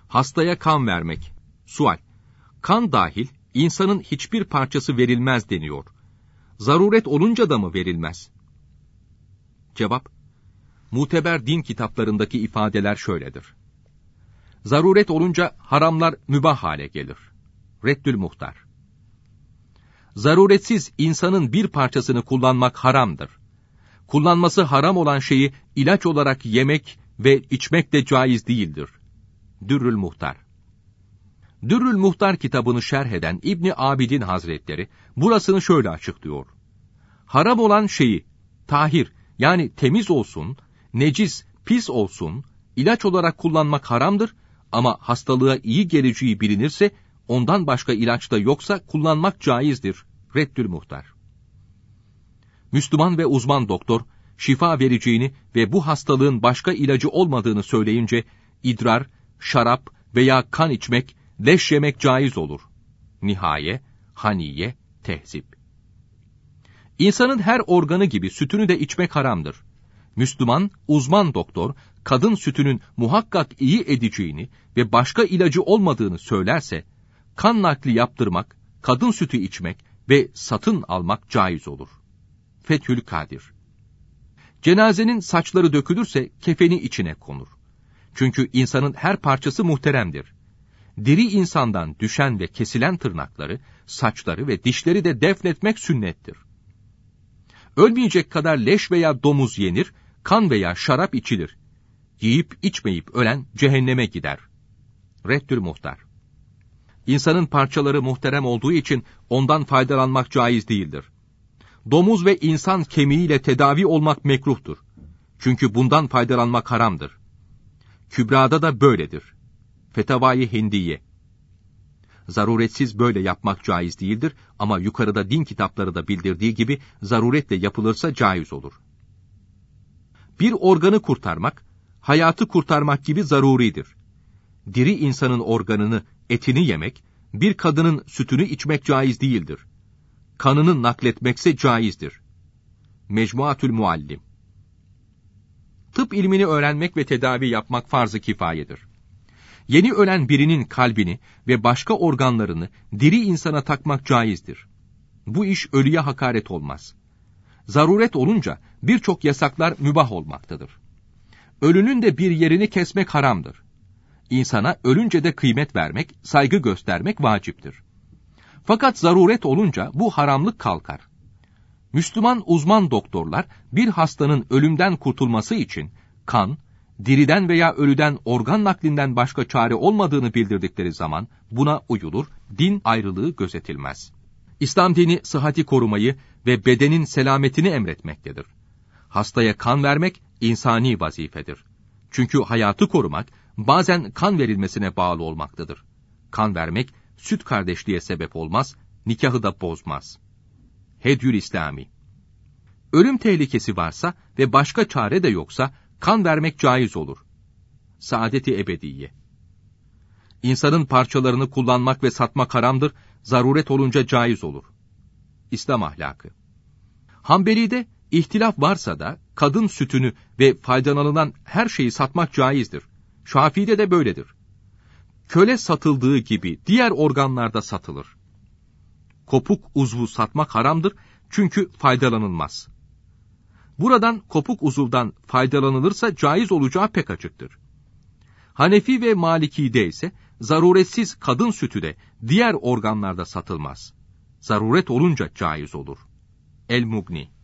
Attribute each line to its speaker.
Speaker 1: Hastaya kan vermek. Sual: kan dahil insanın hiçbir parçası verilmez deniyor. Zaruret olunca da mı verilmez? Cevap: muteber din kitaplarındaki ifadeler şöyledir. Zaruret olunca haramlar mübah hale gelir. Reddül Muhtar. Zaruretsiz insanın bir parçasını kullanmak haramdır. Kullanması haram olan şeyi ilaç olarak yemek ve içmek de caiz değildir. Dürrül Muhtar. Dürrül Muhtar kitabını şerh eden İbni Abidin Hazretleri burasını şöyle açıklıyor. Haram olan şeyi tahir, yani temiz olsun, necis, pis olsun, ilaç olarak kullanmak haramdır ama hastalığa iyi geleceği bilinirse, ondan başka ilaç da yoksa kullanmak caizdir. Reddül Muhtar. Müslüman ve uzman doktor, şifa vereceğini ve bu hastalığın başka ilacı olmadığını söyleyince, idrar, şarap veya kan içmek, leş yemek caiz olur. Nihaye, Haniye, Tehzip. İnsanın her organı gibi sütünü de içmek haramdır. Müslüman, uzman doktor, kadın sütünün muhakkak iyi edeceğini ve başka ilacı olmadığını söylerse, kan nakli yaptırmak, kadın sütü içmek ve satın almak caiz olur. Fethül Kadir. Cenazenin saçları dökülürse kefeni içine konur. Çünkü insanın her parçası muhteremdir. Diri insandan düşen ve kesilen tırnakları, saçları ve dişleri de defnetmek sünnettir. Ölmeyecek kadar leş veya domuz yenir, kan veya şarap içilir. Yiyip içmeyip ölen cehenneme gider. Reddül Muhtar. İnsanın parçaları muhterem olduğu için ondan faydalanmak caiz değildir. Domuz ve insan kemiğiyle tedavi olmak mekruhtur. Çünkü bundan faydalanmak haramdır. Kübra'da da böyledir. Fetavai Hindiye. Zaruretsiz böyle yapmak caiz değildir ama yukarıda din kitapları da bildirdiği gibi zaruretle yapılırsa caiz olur. Bir organı kurtarmak, hayatı kurtarmak gibi zaruridir. Diri insanın organını, etini yemek, bir kadının sütünü içmek caiz değildir. Kanını nakletmekse caizdir. Mecmuatül Muallim. Tıp ilmini öğrenmek ve tedavi yapmak farz-ı kifayedir. Yeni ölen birinin kalbini ve başka organlarını diri insana takmak caizdir. Bu iş ölüye hakaret olmaz. Zaruret olunca birçok yasaklar mübah olmaktadır. Ölünün de bir yerini kesmek haramdır. İnsana ölünce de kıymet vermek, saygı göstermek vaciptir. Fakat zaruret olunca bu haramlık kalkar. Müslüman uzman doktorlar bir hastanın ölümden kurtulması için kan, diriden veya ölüden organ naklinden başka çare olmadığını bildirdikleri zaman buna uyulur, din ayrılığı gözetilmez. İslam dini sıhhati korumayı ve bedenin selametini emretmektedir. Hastaya kan vermek insani vazifedir. Çünkü hayatı korumak bazen kan verilmesine bağlı olmaktadır. Kan vermek süt kardeşliğe sebep olmaz, nikahı da bozmaz. Hedyül İslami. Ölüm tehlikesi varsa ve başka çare de yoksa kan vermek caiz olur. Saadet-i ebediye. İnsanın parçalarını kullanmak ve satmak haramdır, zaruret olunca caiz olur. İslam ahlakı. Hanbeli'de ihtilaf varsa da kadın sütünü ve faydalanılan her şeyi satmak caizdir. Şafii'de de böyledir. Köle satıldığı gibi diğer organlarda satılır. Kopuk uzvu satmak haramdır çünkü faydalanılmaz. Buradan kopuk uzuvdan faydalanılırsa caiz olacağı pek açıktır. Hanefi ve Maliki'de ise zaruretsiz kadın sütü de diğer organlarda satılmaz. Zaruret olunca caiz olur. El-Mugni.